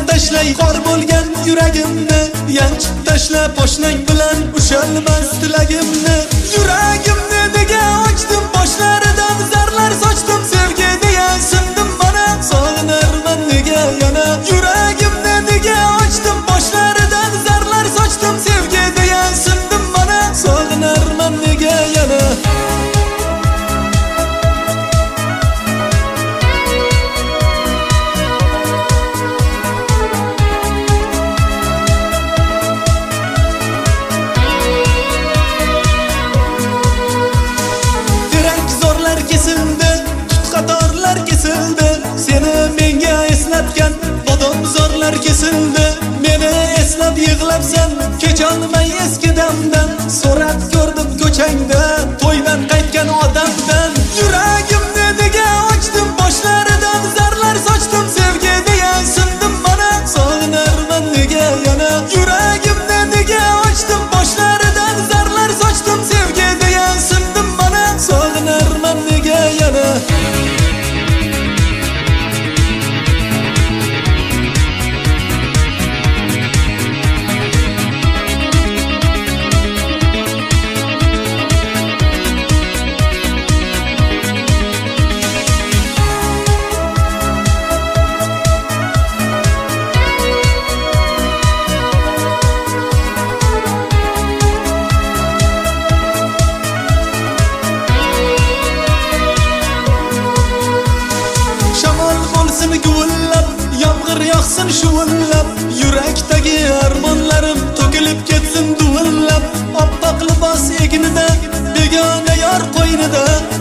tashlay qor bo'lgan yuragimni, yanchib tashla poshnang bilan ushalmas tilagimni. Yuragimni nega ochdim, boshlaridan zarlar sochdim, sevgi deya sindim mana, sog'inarman nega yana. Yuragimni nega ochdim, boshlaridan zarlar sochdim, sevgi deya sindim mana, sog'inarman nega yana. Seni menga eslatgan bodomzorlar kesildi. Meni eslab yig'labsan, kecholmay eski damdan. So'rab ko'rdim ko'changda, to'ydan qaytgan odamdan. Yuragimni nega ochdim, boshlaridan zarlar sochdim, sevgi deya sindim mana, sog'inarman nega yana. Yuragimni nega ochdim, boshlaridan zarlar sochdim, sevgi deya sindim mana, sog'inarman nega yana. Gullab, yomg'ir yoqsin shuvillab, yurakdagi armonlarim to'kilib ketsin duvillab. Oppoq libos egnida, begona yor qo'ynida.